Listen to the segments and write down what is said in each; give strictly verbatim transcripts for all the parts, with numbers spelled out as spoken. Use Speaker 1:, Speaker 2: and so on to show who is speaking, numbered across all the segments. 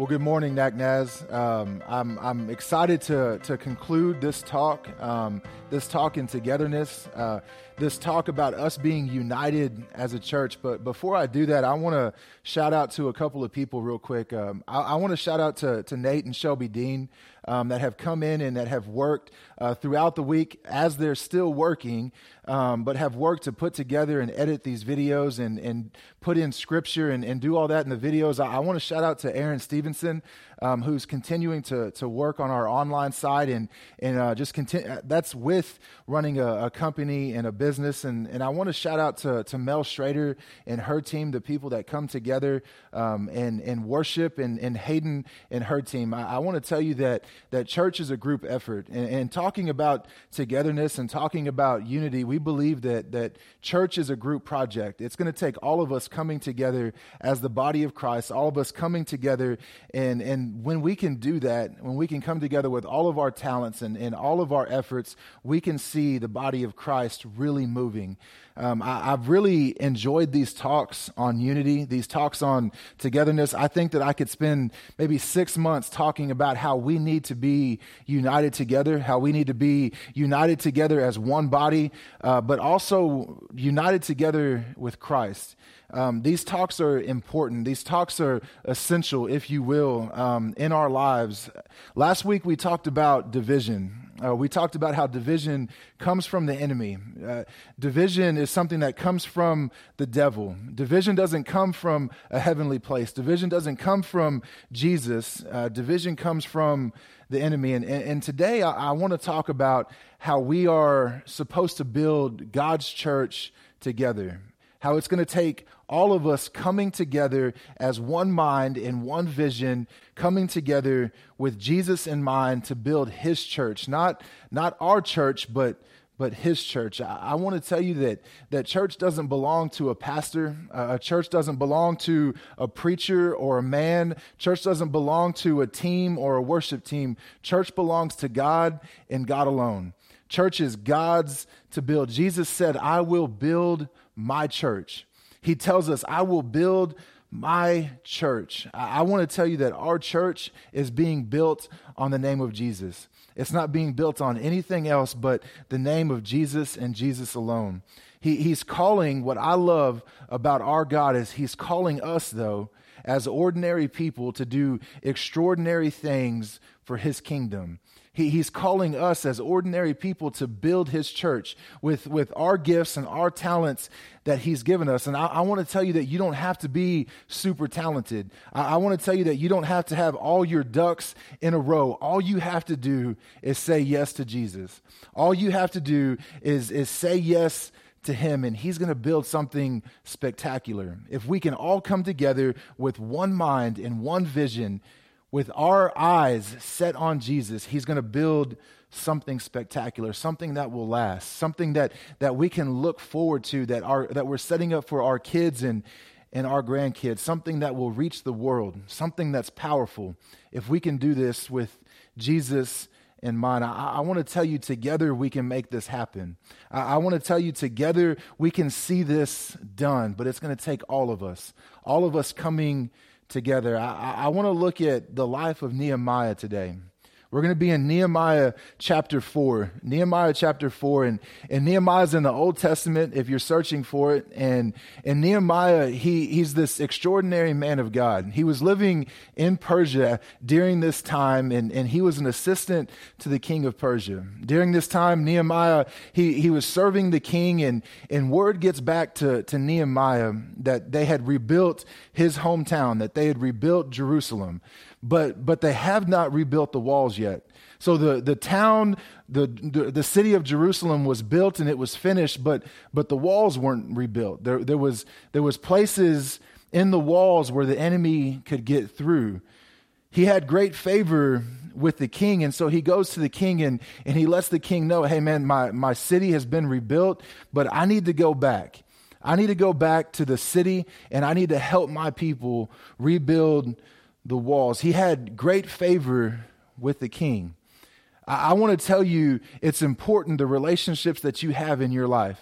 Speaker 1: Well, good morning, N A C N A S. Um, I'm I'm excited to to conclude this talk, um, this talk in togetherness, uh, this talk about us being united as a church. But before I do that, I want to shout out to a couple of people real quick. Um, I, I want to shout out to to Nate and Shelby Dean um, that have come in and that have worked uh, throughout the week as they're still working, um, but have worked to put together and edit these videos and and put in scripture and, and do all that in the videos. I, I want to shout out to Aaron Stevenson, um, who's continuing to to work on our online side and and uh, just continue. That's with running a, a company and a business. And and I want to shout out to to Mel Schrader and her team, the people that come together um, and and worship, and and Hayden and her team. I, I want to tell you that that church is a group effort. And, and talking about togetherness and talking about unity, we believe that that church is a group project. It's going to take all of us coming together as the body of Christ, all of us coming together. And, and when we can do that, when we can come together with all of our talents and, and all of our efforts, we can see the body of Christ really moving. Um, I, I've really enjoyed these talks on unity, these talks on togetherness. I think that I could spend maybe six months talking about how we need to be united together, how we need to be united together as one body, uh, but also united together with Christ. Um, these talks are important. These talks are essential, if you will, um, in our lives. Last week we talked about division. Uh, we talked about how division comes from the enemy. Uh, division is something that comes from the devil. Division doesn't come from a heavenly place. Division doesn't come from Jesus. Uh, division comes from the enemy. And, and, and today I, I want to talk about how we are supposed to build God's church together. How it's going to take all of us coming together as one mind and one vision, coming together with Jesus in mind to build his church, not not our church, but but his church. I, I want to tell you that that church doesn't belong to a pastor. Uh, a church doesn't belong to a preacher or a man. Church doesn't belong to a team or a worship team. Church belongs to God and God alone. Church is God's to build. Jesus said, "I will build my church." He tells us, "I will build my church." I, I want to tell you that our church is being built on the name of Jesus. It's not being built on anything else but the name of Jesus and Jesus alone. He, he's calling, what I love about our God is he's calling us, though, as ordinary people to do extraordinary things for his kingdom. He, he's calling us as ordinary people to build his church with, with our gifts and our talents that he's given us. And I, I want to tell you that you don't have to be super talented. I, I want to tell you that you don't have to have all your ducks in a row. All you have to do is say yes to Jesus. All you have to do is, is say yes to him, and he's going to build something spectacular. If we can all come together with one mind and one vision, with our eyes set on Jesus, he's going to build something spectacular, something that will last, something that that we can look forward to, that our that we're setting up for our kids and and our grandkids, something that will reach the world, something that's powerful. If we can do this with Jesus in mind, I, I want to tell you, together we can make this happen. I, I want to tell you, together we can see this done, but it's going to take all of us, all of us coming together. I, I want to look at the life of Nehemiah today. We're going to be in Nehemiah chapter four. Nehemiah chapter four, and, and Nehemiah's in the Old Testament if you're searching for it. And, and Nehemiah, he he's this extraordinary man of God. He was living in Persia during this time, and, and he was an assistant to the king of Persia. During this time, Nehemiah, he, he was serving the king, and, and word gets back to, to Nehemiah that they had rebuilt his hometown, that they had rebuilt Jerusalem. But but they have not rebuilt the walls yet. So the, the town, the, the the city of Jerusalem was built and it was finished, but but the walls weren't rebuilt. There there was there was places in the walls where the enemy could get through. He had great favor with the king, and so he goes to the king and, and he lets the king know, "Hey man, my, my city has been rebuilt, but I need to go back. I need to go back to the city, and I need to help my people rebuild the walls." He had great favor with the king. I, I want to tell you, it's important, the relationships that you have in your life.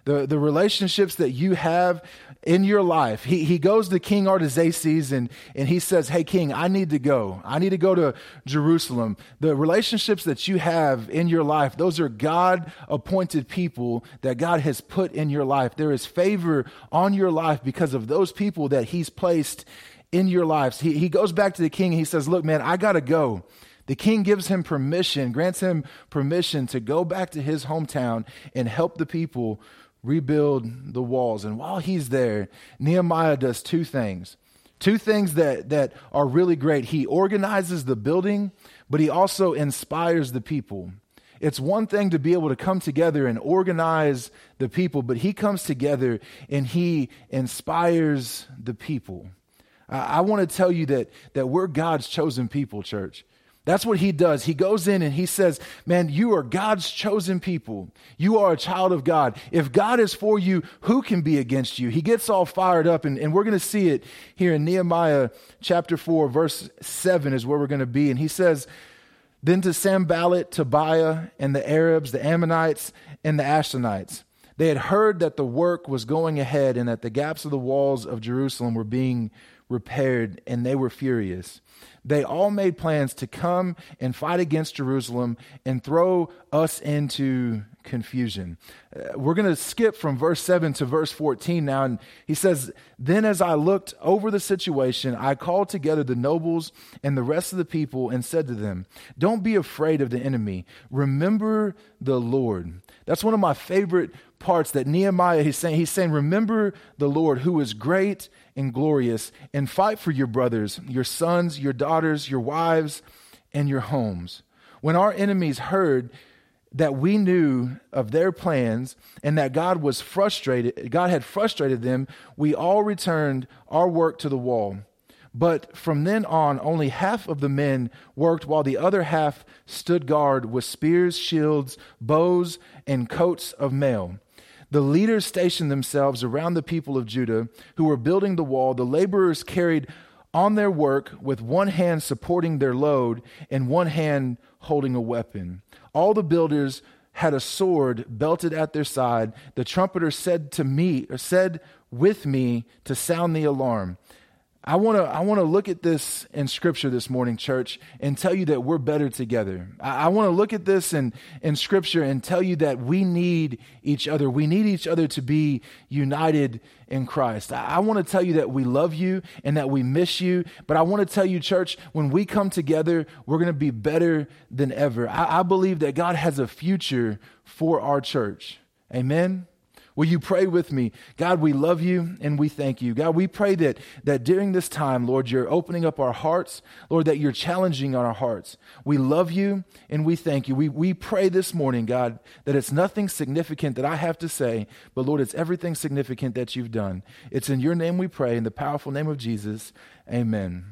Speaker 1: the, the relationships that you have in your life. He, he goes to King Artaxerxes and, and he says, hey, King, I need to go. I need to go to Jerusalem. The relationships that you have in your life, those are God-appointed people that God has put in your life. There is favor on your life because of those people that he's placed in your lives. He, he goes back to the king and he says, look, man, I got to go. The king gives him permission, grants him permission to go back to his hometown and help the people rebuild the walls. And while he's there, Nehemiah does two things. Two things that, that are really great. He organizes the building, but he also inspires the people. It's one thing to be able to come together and organize the people, but he comes together and he inspires the people. I, I want to tell you that, that we're God's chosen people, church. That's what he does. He goes in and he says, man, you are God's chosen people. You are a child of God. If God is for you, who can be against you? He gets all fired up, and, and we're going to see it here in Nehemiah chapter four, verse seven is where we're going to be. And he says, then to Sanballat, Tobiah, and the Arabs, the Ammonites, and the Ashdodites, they had heard that the work was going ahead and that the gaps of the walls of Jerusalem were being repaired, and they were furious. They all made plans to come and fight against Jerusalem and throw us into confusion. Uh, we're going to skip from verse seven to verse fourteen now. And he says, then as I looked over the situation, I called together the nobles and the rest of the people and said to them, don't be afraid of the enemy. Remember the Lord. That's one of my favorite parts that Nehemiah, he's saying, he's saying, remember the Lord who is great and glorious, and fight for your brothers, your sons, your daughters, your wives, and your homes. When our enemies heard that we knew of their plans and that God was frustrated, God had frustrated them, we all returned our work to the wall. But from then on, only half of the men worked while the other half stood guard with spears, shields, bows, and coats of mail. The leaders stationed themselves around the people of Judah who were building the wall. The laborers carried on their work with one hand supporting their load and one hand holding a weapon. All the builders had a sword belted at their side. The trumpeter said to me, or said with me to sound the alarm. I want to I want to look at this in Scripture this morning, church, and tell you that we're better together. I, I want to look at this in, in Scripture and tell you that we need each other. We need each other to be united in Christ. I, I want to tell you that we love you and that we miss you, but I want to tell you, church, when we come together, we're going to be better than ever. I, I believe that God has a future for our church. Amen. Will you pray with me? God, we love you and we thank you. God, we pray that, that during this time, Lord, you're opening up our hearts. Lord, that you're challenging on our hearts. We love you and we thank you. We, we pray this morning, God, that it's nothing significant that I have to say, but Lord, it's everything significant that you've done. It's in your name we pray, in the powerful name of Jesus. Amen.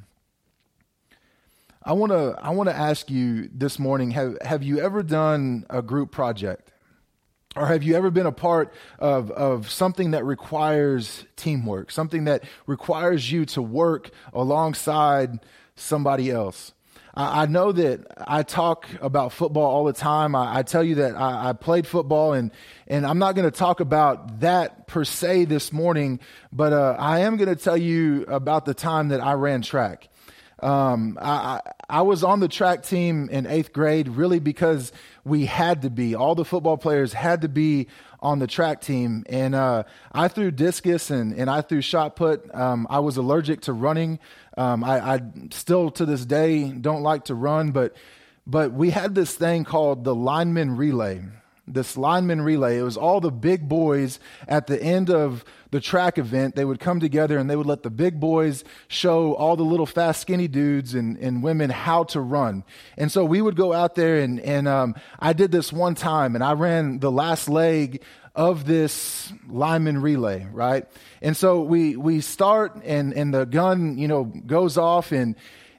Speaker 1: I want to I want to ask you this morning, have, have you ever done a group project? Or have you ever been a part of, of something that requires teamwork, something that requires you to work alongside somebody else? I, I know that I talk about football all the time. I, I tell you that I, I played football, and, and I'm not going to talk about that per se this morning, but uh, I am going to tell you about the time that I ran track. Um, I, I was on the track team in eighth grade really because we had to be. All the football players had to be on the track team. And uh, I threw discus and, and I threw shot put. Um, I was allergic to running. Um, I, I still to this day don't like to run, but but we had this thing called the lineman relay. This lineman relay. It was all the big boys at the end of the track event. They would come together and they would let the big boys show all the little fast, skinny dudes and, and women how to run. And so we would go out there and, and um, I did this one time and I ran the last leg of this lineman relay, right? And so we we start and, and the gun, you know, goes off and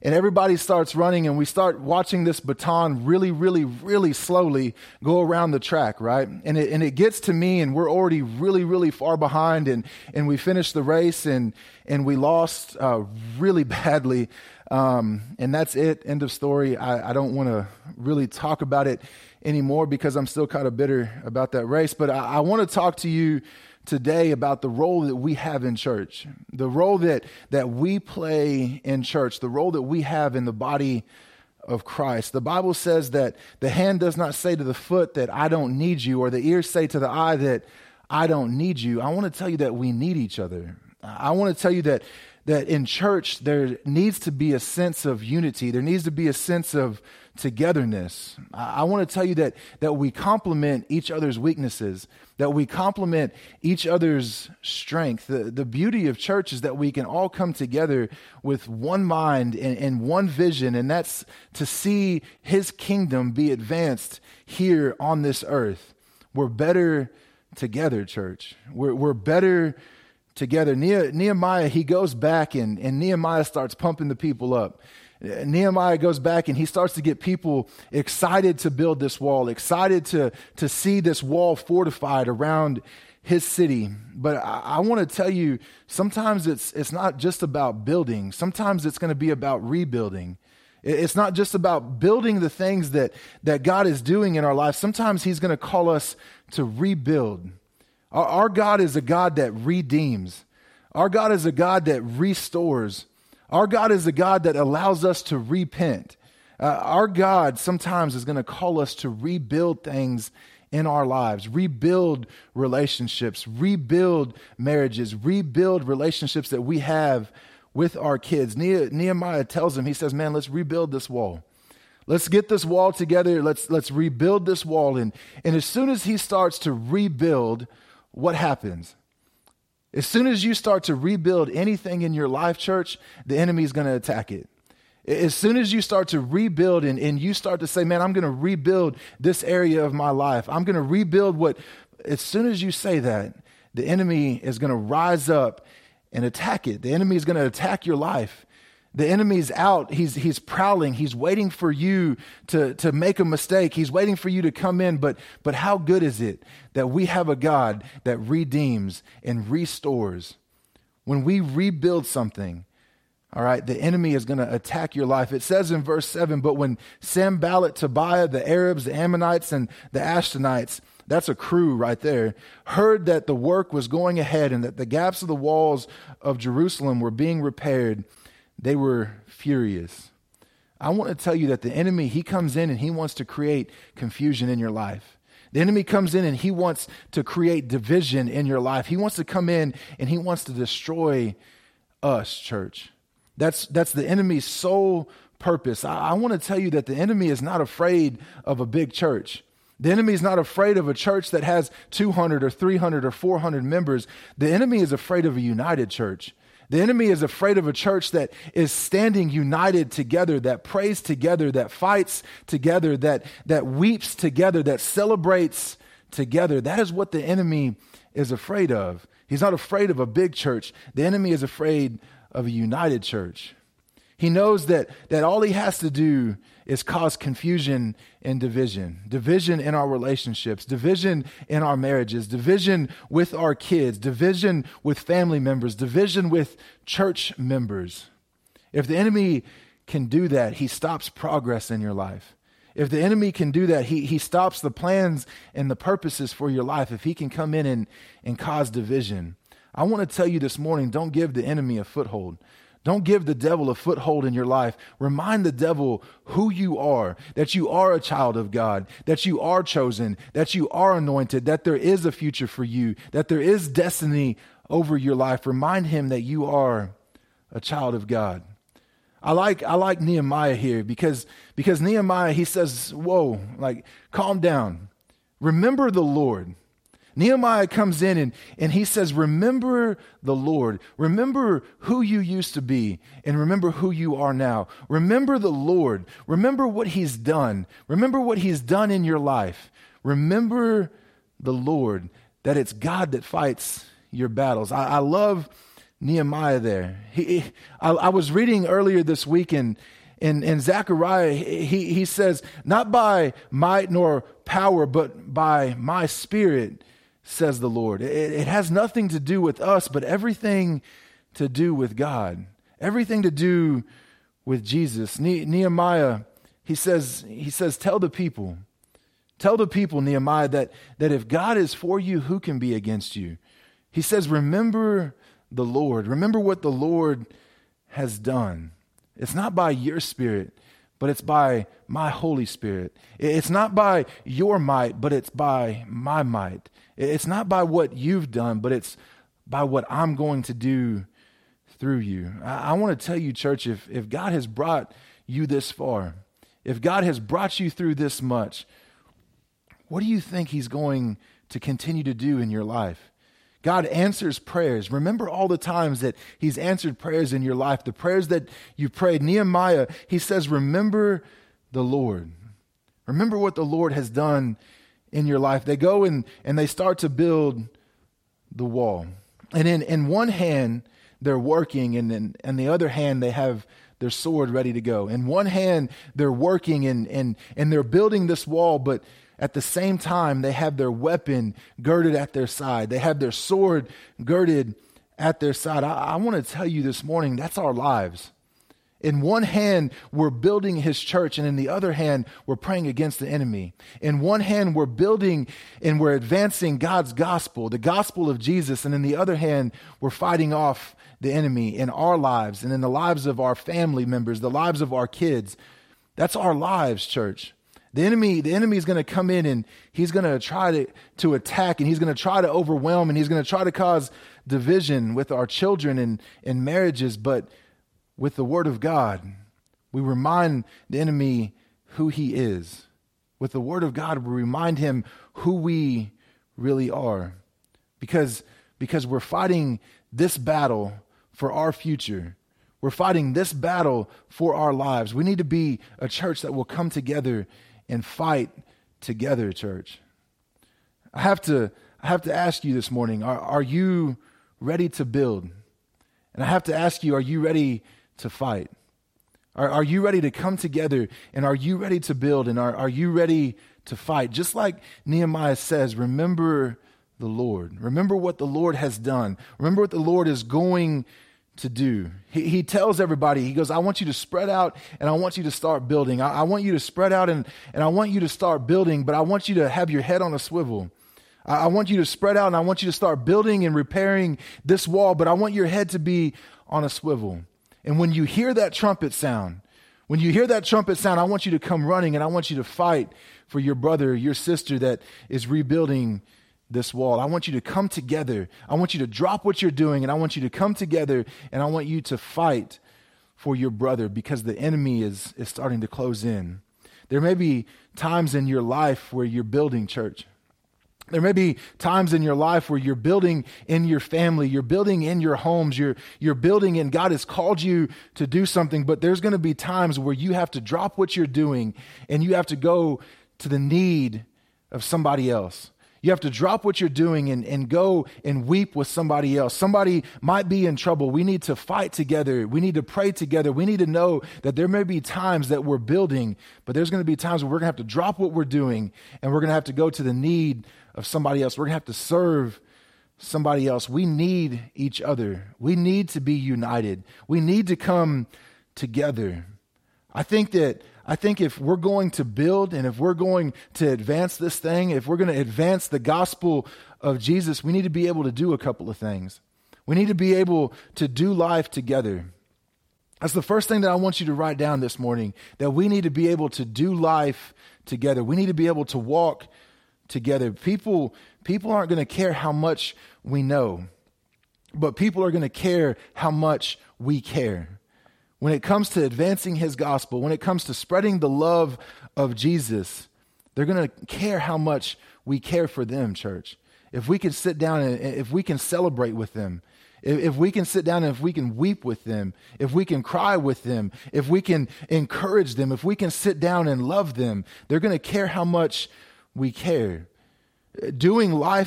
Speaker 1: and everybody starts running, and we start watching this baton really, really, really slowly go around the track, right? And it, and it gets to me, and we're already really, really far behind, and, and we finish the race, and, and we lost uh, really badly. Um, and that's it. End of story. I, I don't want to really talk about it anymore because I'm still kind of bitter about that race. But I, I want to talk to you today about the role that we have in church, the role that, that we play in church, the role that we have in the body of Christ. The Bible says that the hand does not say to the foot that I don't need you, or the ears say to the eye that I don't need you. I want to tell you that we need each other. I want to tell you that that in church, there needs to be a sense of unity. There needs to be a sense of togetherness. I, I want to tell you that, that we complement each other's weaknesses, that we complement each other's strength. The, the beauty of church is that we can all come together with one mind and, and one vision, and that's to see his kingdom be advanced here on this earth. We're better together, church. We're, we're better together. Nehemiah, he goes back and, and Nehemiah starts pumping the people up. Nehemiah goes back and he starts to get people excited to build this wall, excited to, to see this wall fortified around his city. But I, I want to tell you, sometimes it's it's not just about building. Sometimes it's going to be about rebuilding. It's not just about building the things that, that God is doing in our life. Sometimes he's going to call us to rebuild. Our God is a God that redeems. Our God is a God that restores. Our God is a God that allows us to repent. Uh, our God sometimes is going to call us to rebuild things in our lives, rebuild relationships, rebuild marriages, rebuild relationships that we have with our kids. Ne- Nehemiah tells him, he says, man, let's rebuild this wall. Let's get this wall together. Let's let's rebuild this wall. And, and as soon as he starts to rebuild, what happens? As soon as you start to rebuild anything in your life, church, the enemy is going to attack it. As soon as you start to rebuild and, and you start to say, man, I'm going to rebuild this area of my life. I'm going to rebuild what, as soon as you say that, the enemy is going to rise up and attack it. The enemy is going to attack your life. The enemy's out. He's he's prowling. He's waiting for you to, to make a mistake. He's waiting for you to come in. But but how good is it that we have a God that redeems and restores? When we rebuild something, all right, the enemy is going to attack your life. It says in verse seven, but when Sanballat, Tobiah, the Arabs, the Ammonites, and the Ashdodites, that's a crew right there, heard that the work was going ahead and that the gaps of the walls of Jerusalem were being repaired, they were furious. I want to tell you that the enemy, he comes in and he wants to create confusion in your life. The enemy comes in and he wants to create division in your life. He wants to come in and he wants to destroy us, church. That's that's the enemy's sole purpose. I, I want to tell you that the enemy is not afraid of a big church. The enemy is not afraid of a church that has two hundred or three hundred or four hundred members. The enemy is afraid of a united church. The enemy is afraid of a church that is standing united together, that prays together, that fights together, that, that weeps together, that celebrates together. That is what the enemy is afraid of. He's not afraid of a big church. The enemy is afraid of a united church. He knows that, that all he has to do is cause confusion and division. Division in our relationships, division in our marriages, division with our kids, division with family members, division with church members. If the enemy can do that, he stops progress in your life. If the enemy can do that, he, he stops the plans and the purposes for your life. If he can come in and, and cause division. I want to tell you this morning, don't give the enemy a foothold. Don't give the devil a foothold in your life. Remind the devil who you are, that you are a child of God, that you are chosen, that you are anointed, that there is a future for you, that there is destiny over your life. Remind him that you are a child of God. I like I like Nehemiah here because, because Nehemiah, he says, whoa, like, calm down. Remember the Lord. Nehemiah comes in and, and he says, remember the Lord. Remember who you used to be and remember who you are now. Remember the Lord. Remember what he's done. Remember what he's done in your life. Remember the Lord, that it's God that fights your battles. I, I love Nehemiah there. He, he I, I was reading earlier this week in, in, in Zechariah, he, he says, not by might nor power, but by my spirit, says the Lord. It, it has nothing to do with us, but everything to do with God. Everything to do with Jesus. Ne- Nehemiah, he says, he says, tell the people, tell the people, Nehemiah, that, that if God is for you, who can be against you? He says, remember the Lord. Remember what the Lord has done. It's not by your spirit, but it's by my Holy Spirit. It's not by your might, but it's by my might. It's not by what you've done, but it's by what I'm going to do through you. I, I want to tell you, church, if, if God has brought you this far, if God has brought you through this much, what do you think he's going to continue to do in your life? God answers prayers. Remember all the times that he's answered prayers in your life, the prayers that you prayed. Nehemiah, he says, remember the Lord. Remember what the Lord has done in your life. They go and, and they start to build the wall. And in, in one hand, they're working, and in, in the other hand, they have their sword ready to go. In one hand, they're working and, and, and they're building this wall, but at the same time, they have their weapon girded at their side. They have their sword girded at their side. I, I want to tell you this morning, that's our lives. In one hand, we're building his church, and in the other hand, we're praying against the enemy. In one hand, we're building and we're advancing God's gospel, the gospel of Jesus, and in the other hand, we're fighting off the enemy in our lives and in the lives of our family members, the lives of our kids. That's our lives, church. The enemy, the enemy is going to come in and he's going to try to, to attack, and he's going to try to overwhelm, and he's going to try to cause division with our children and, and marriages. But with the word of God, we remind the enemy who he is. With the word of God, we remind him who we really are. Because, because we're fighting this battle for our future. We're fighting this battle for our lives. We need to be a church that will come together and fight together, church. I have to, I have to ask you this morning, are, are you ready to build? And I have to ask you, are you ready to fight? Are, are you ready to come together, and are you ready to build, and are, are you ready to fight? Just like Nehemiah says, remember the Lord. Remember what the Lord has done. Remember what the Lord is going to do. He, he tells everybody, he goes, I want you to spread out, and I want you to start building. I, I want you to spread out, and, and I want you to start building, but I want you to have your head on a swivel. I, I want you to spread out, and I want you to start building and repairing this wall, but I want your head to be on a swivel. And when you hear that trumpet sound, when you hear that trumpet sound, I want you to come running, and I want you to fight for your brother, your sister that is rebuilding this wall. I want you to come together. I want you to drop what you're doing, and I want you to come together, and I want you to fight for your brother, because the enemy is, is starting to close in. There may be times in your life where you're building, church. There may be times in your life where you're building in your family, you're building in your homes, you're, you're building, and God has called you to do something, but there's going to be times where you have to drop what you're doing, and you have to go to the need of somebody else. You have to drop what you're doing and, and go and weep with somebody else. Somebody might be in trouble. We need to fight together. We need to pray together. We need to know that there may be times that we're building, but there's going to be times where we're going to have to drop what we're doing, and we're going to have to go to the need of somebody else. We're going to have to serve somebody else. We need each other. We need to be united. We need to come together. I think that I think if we're going to build, and if we're going to advance this thing, if we're going to advance the gospel of Jesus, we need to be able to do a couple of things. We need to be able to do life together. That's the first thing that I want you to write down this morning, that we need to be able to do life together. We need to be able to walk together. People, people aren't going to care how much we know, but people are going to care how much we care. When it comes to advancing his gospel, when it comes to spreading the love of Jesus, they're going to care how much we care for them, church. If we can sit down and if we can celebrate with them, if, if we can sit down and if we can weep with them, if we can cry with them, if we can encourage them, if we can sit down and love them, they're going to care how much we care. Doing life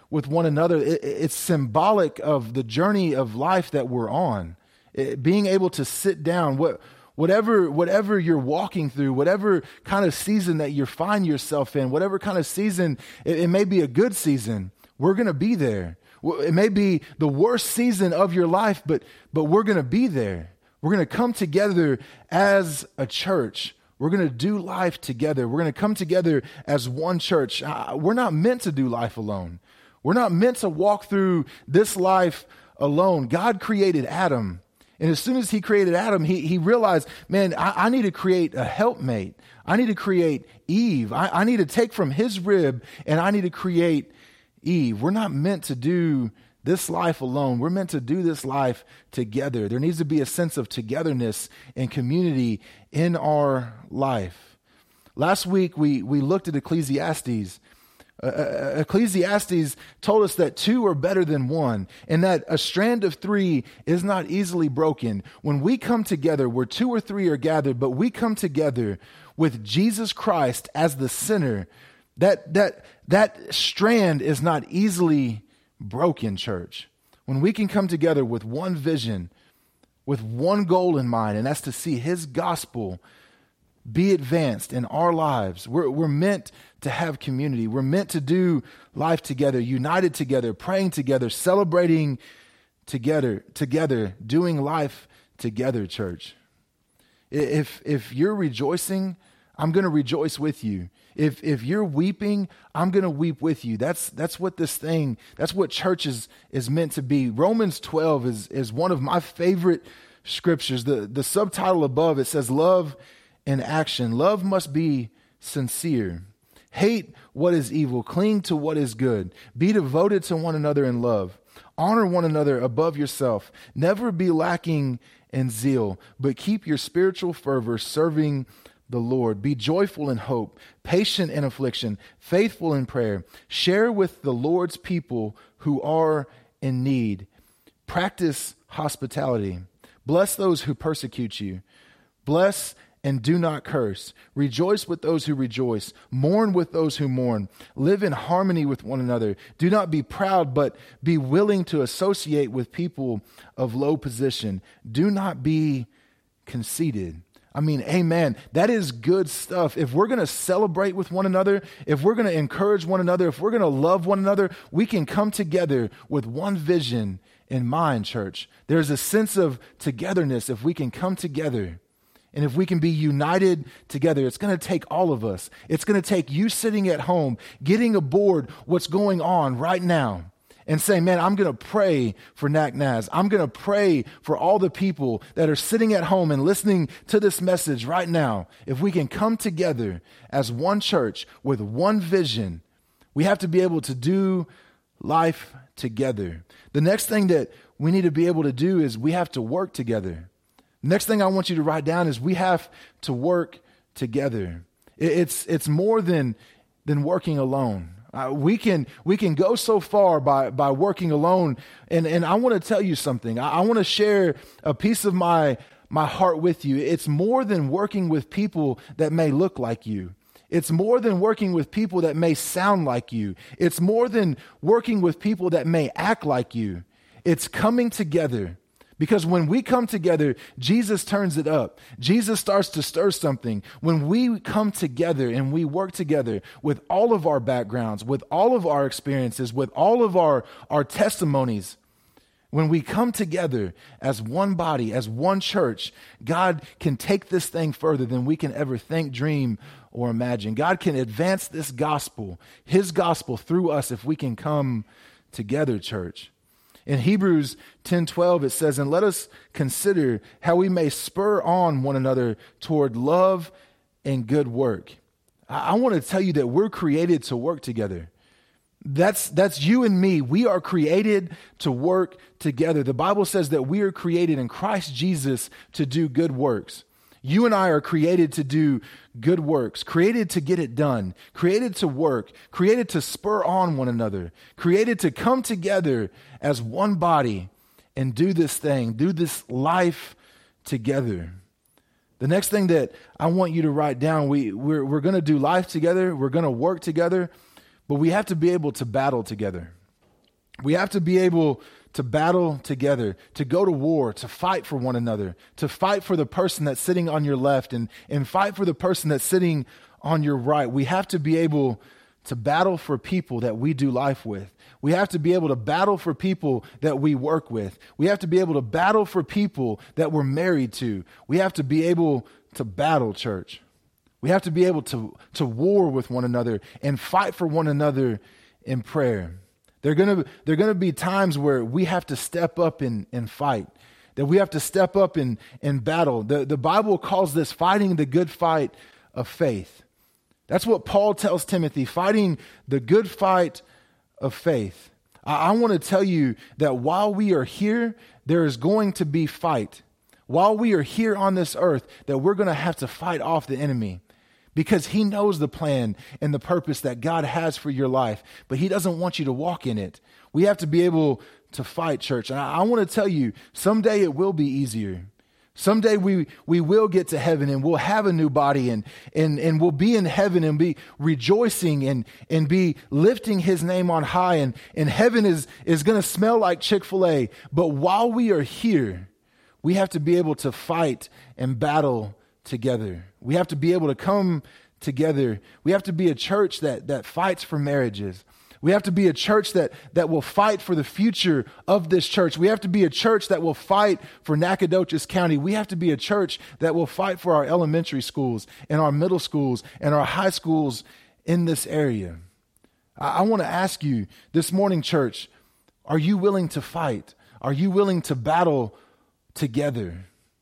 Speaker 1: with one another, it, it's symbolic of the journey of life that we're on. It, being able to sit down, what, whatever, whatever you're walking through, whatever kind of season that you find yourself in, whatever kind of season, it, it may be a good season, we're going to be there. It may be the worst season of your life, but, but we're going to be there. We're going to come together as a church. We're going to do life together. We're going to come together as one church. Uh, we're not meant to do life alone. We're not meant to walk through this life alone. God created Adam. And as soon as he created Adam, he, he realized, man, I, I need to create a helpmate. I need to create Eve. I, I need to take from his rib and I need to create Eve. We're not meant to do this life alone. We're meant to do this life together. There needs to be a sense of togetherness and community in our life. Last week, we, we looked at Ecclesiastes. Uh, Ecclesiastes told us that two are better than one, and that a strand of three is not easily broken. When we come together, where two or three are gathered, but we come together with Jesus Christ as the center, that that that strand is not easily broken, church. When we can come together with one vision, with one goal in mind, and that's to see his gospel be advanced in our lives. We're, we're meant to have community. We're meant to do life together, united together, praying together, celebrating together, together, doing life together, church. If, if you're rejoicing, I'm going to rejoice with you. If, if you're weeping, I'm going to weep with you. That's, that's what this thing, that's what church is, is meant to be. Romans twelve is, is one of my favorite scriptures. The, the subtitle above, it says, love in action. Love must be sincere. Hate what is evil. Cling to what is good. Be devoted to one another in love. Honor one another above yourself. Never be lacking in zeal, but keep your spiritual fervor serving the Lord. Be joyful in hope, patient in affliction, faithful in prayer. Share with the Lord's people who are in need. Practice hospitality. Bless those who persecute you. Bless and do not curse. Rejoice with those who rejoice. Mourn with those who mourn. Live in harmony with one another. Do not be proud, but be willing to associate with people of low position. Do not be conceited. I mean, amen. That is good stuff. If we're going to celebrate with one another, if we're going to encourage one another, if we're going to love one another, we can come together with one vision in mind, church. There's a sense of togetherness if we can come together. And if we can be united together, it's going to take all of us. It's going to take you sitting at home, getting aboard what's going on right now and saying, man, I'm going to pray for N A C N A S. I'm going to pray for all the people that are sitting at home and listening to this message right now. If we can come together as one church with one vision, we have to be able to do life together. The next thing that we need to be able to do is we have to work together. Next thing I want you to write down is we have to work together. It's it's more than than working alone. Uh, we can we can go so far by by working alone. And and I want to tell you something. I, I want to share a piece of my my heart with you. It's more than working with people that may look like you. It's more than working with people that may sound like you. It's more than working with people that may act like you. It's coming together. Because when we come together, Jesus turns it up. Jesus starts to stir something. When we come together and we work together with all of our backgrounds, with all of our experiences, with all of our, our testimonies, when we come together as one body, as one church, God can take this thing further than we can ever think, dream, or imagine. God can advance this gospel, his gospel through us if we can come together, church. In Hebrews ten twelve, it says, and let us consider how we may spur on one another toward love and good work. I, I want to tell you that we're created to work together. That's, that's you and me. We are created to work together. The Bible says that we are created in Christ Jesus to do good works. You and I are created to do good works, created to get it done, created to work, created to spur on one another, created to come together as one body and do this thing, do this life together. The next thing that I want you to write down, we, we're, we're going to do life together, we're going to work together, but we have to be able to battle together. We have to be able to battle together, to go to war, to fight for one another, to fight for the person that's sitting on your left and, and fight for the person that's sitting on your right. We have to be able to battle for people that we do life with. We have to be able to battle for people that we work with. We have to be able to battle for people that we're married to. We have to be able to battle, church. We have to be able to, to war with one another and fight for one another in prayer. There are gonna, there are gonna be times where we have to step up and, and fight, that we have to step up and, and battle. The, the Bible calls this fighting the good fight of faith. That's what Paul tells Timothy, fighting the good fight of faith. I, I want to tell you that while we are here, there is going to be fight. While we are here on this earth, that we're going to have to fight off the enemy. Because he knows the plan and the purpose that God has for your life, but he doesn't want you to walk in it. We have to be able to fight, church. And I, I want to tell you, someday it will be easier. Someday we, we will get to heaven and we'll have a new body and, and, and we'll be in heaven and be rejoicing and, and be lifting his name on high. And, and heaven is, is going to smell like Chick-fil-A. But while we are here, we have to be able to fight and battle together. We have to be able to come together. We have to be a church that, that fights for marriages. We have to be a church that, that will fight for the future of this church. We have to be a church that will fight for Nacogdoches County. We have to be a church that will fight for our elementary schools and our middle schools and our high schools in this area. I, I want to ask you this morning, church, are you willing to fight? Are you willing to battle together?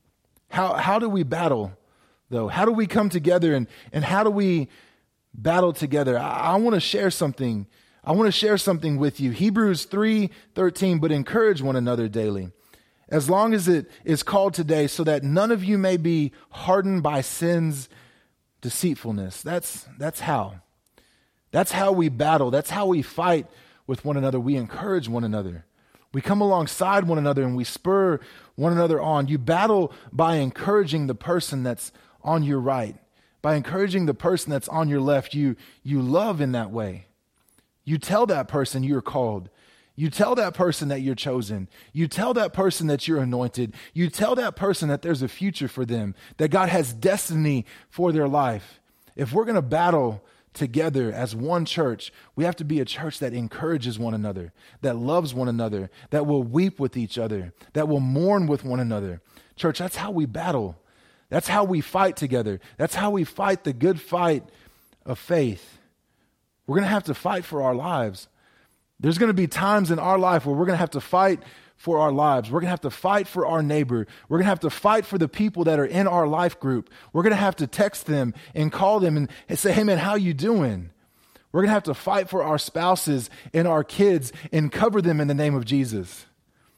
Speaker 1: How, how do we battle? Though, how do we come together and, and how do we battle together? I, I want to share something. I want to share something with you. Hebrews three thirteen, but encourage one another daily, as long as it is called today, so that none of you may be hardened by sin's deceitfulness. That's, that's how. That's how we battle. That's how we fight with one another. We encourage one another. We come alongside one another and we spur one another on. You battle by encouraging the person that's on your right, by encouraging the person that's on your left. You, you love in that way. You tell that person you're called. You tell that person that you're chosen. You tell that person that you're anointed. You tell that person that there's a future for them, that God has destiny for their life. If we're going to battle together as one church, we have to be a church that encourages one another, that loves one another, that will weep with each other, that will mourn with one another. Church, that's how we battle. That's how we fight together. That's how we fight the good fight of faith. We're going to have to fight for our lives. There's going to be times in our life where we're going to have to fight for our lives. We're going to have to fight for our neighbor. We're going to have to fight for the people that are in our life group. We're going to have to text them and call them and, and say, hey man, how you doing? We're going to have to fight for our spouses and our kids and cover them in the name of Jesus.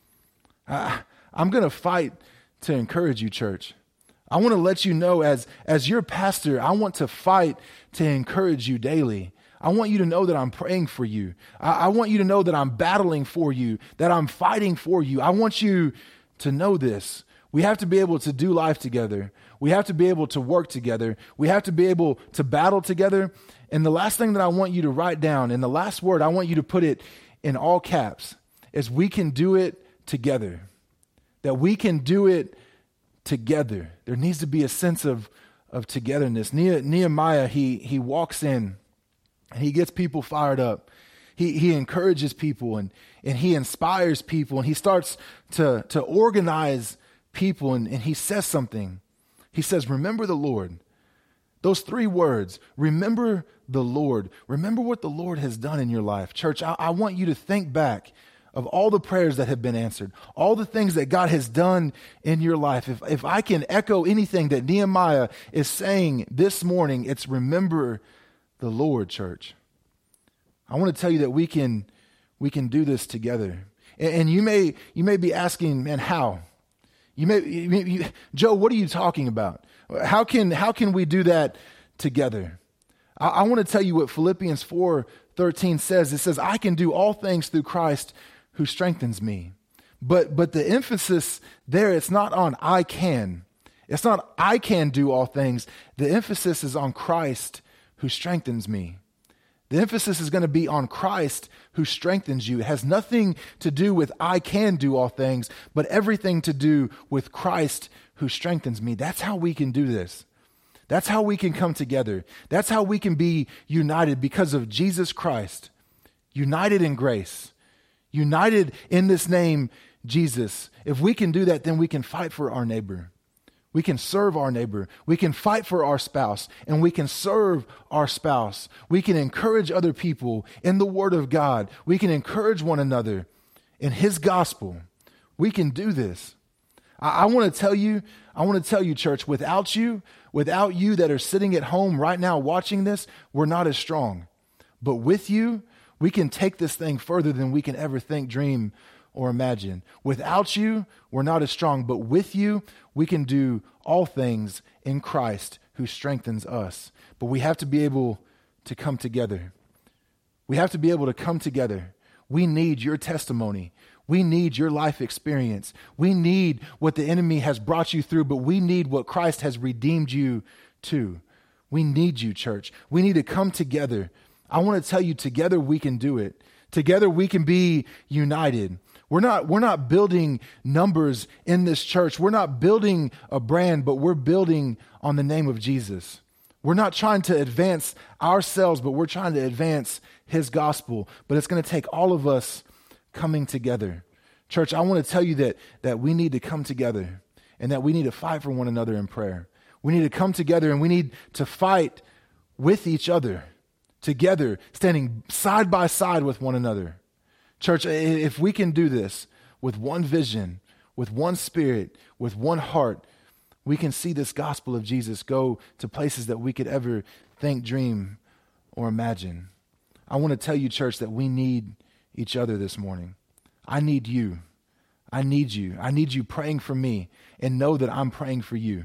Speaker 1: I, I'm going to fight to encourage you, church. I want to let you know as, as your pastor, I want to fight to encourage you daily. I want you to know that I'm praying for you. I, I want you to know that I'm battling for you, that I'm fighting for you. I want you to know this. We have to be able to do life together. We have to be able to work together. We have to be able to battle together. And the last thing that I want you to write down, and the last word, I want you to put it in all caps, is we can do it together. That we can do it together. There needs to be a sense of, of togetherness. Ne- Nehemiah, he he walks in and he gets people fired up. He he encourages people and, and he inspires people and he starts to, to organize people and, and he says something. He says, remember the Lord. Those three words, remember the Lord. Remember what the Lord has done in your life. Church, I, I want you to think back of all the prayers that have been answered, all the things that God has done in your life. If, if I can echo anything that Nehemiah is saying this morning, it's remember the Lord, church. I want to tell you that we can, we can do this together. And, and you may, you may be asking, man, how? You may, you, you, Joe, what are you talking about? How can, how can we do that together? I, I want to tell you what Philippians four thirteen says. It says, I can do all things through Christ who strengthens me. But but the emphasis there, it's not on I can. It's not I can do all things. The emphasis is on Christ who strengthens me. The emphasis is going to be on Christ who strengthens you. It has nothing to do with I can do all things, but everything to do with Christ who strengthens me. That's how we can do this. That's how we can come together. That's how we can be united because of Jesus Christ. United in grace. United in this name, Jesus. If we can do that, then we can fight for our neighbor. We can serve our neighbor. We can fight for our spouse, and we can serve our spouse. We can encourage other people in the Word of God. We can encourage one another in His gospel. We can do this. I, I want to tell you, I want to tell you, church, without you, without you that are sitting at home right now watching this, we're not as strong. But with you, we can take this thing further than we can ever think, dream, or imagine. Without you, we're not as strong, but with you, we can do all things in Christ who strengthens us. But we have to be able to come together. We have to be able to come together. We need your testimony. We need your life experience. We need what the enemy has brought you through, but we need what Christ has redeemed you to. We need you, church. We need to come together. I want to tell you, together we can do it. Together we can be united. We're not, we're not building numbers in this church. We're not building a brand, but we're building on the name of Jesus. We're not trying to advance ourselves, but we're trying to advance His gospel. But it's going to take all of us coming together. Church, I want to tell you that, that we need to come together and that we need to fight for one another in prayer. We need to come together and we need to fight with each other, together, standing side by side with one another. Church, if we can do this with one vision, with one spirit, with one heart, we can see this gospel of Jesus go to places that we could ever think, dream, or imagine. I want to tell you, church, that we need each other this morning. I need you. I need you. I need you praying for me, and know that I'm praying for you.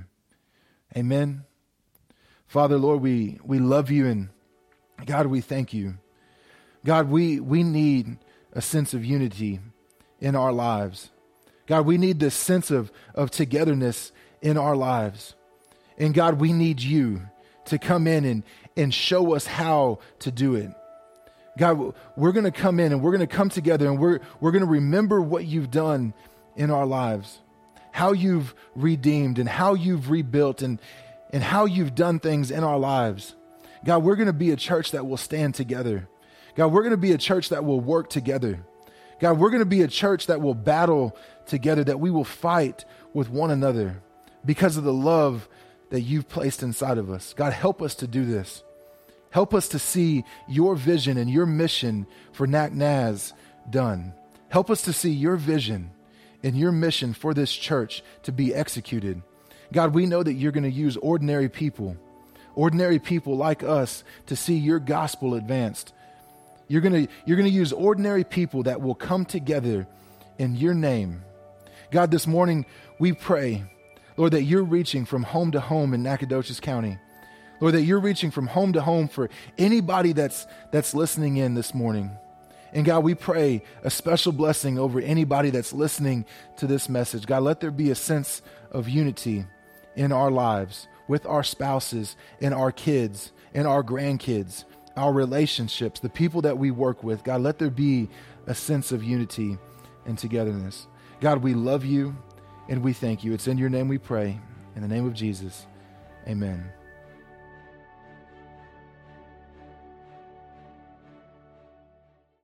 Speaker 1: Amen. Father, Lord, we, we love you, and God, we thank you. God, we, we need a sense of unity in our lives. God, we need this sense of, of togetherness in our lives. And God, we need you to come in and, and show us how to do it. God, we're going to come in and we're going to come together and we're, we're going to remember what you've done in our lives, how you've redeemed and how you've rebuilt and, and how you've done things in our lives. God, we're going to be a church that will stand together. God, we're going to be a church that will work together. God, we're going to be a church that will battle together, that we will fight with one another because of the love that you've placed inside of us. God, help us to do this. Help us to see your vision and your mission for N A C N A S done. Help us to see your vision and your mission for this church to be executed. God, we know that you're going to use ordinary people, ordinary people like us to see your gospel advanced. You're going to, you're going to use ordinary people that will come together in your name. God, this morning we pray, Lord, that you're reaching from home to home in Nacogdoches County. Lord, that you're reaching from home to home for anybody that's, that's listening in this morning. And God, we pray a special blessing over anybody that's listening to this message. God, let there be a sense of unity in our lives with our spouses and our kids and our grandkids, our relationships, the people that we work with. God, let there be a sense of unity and togetherness. God, we love you and we thank you. It's in your name we pray. In the name of Jesus, amen.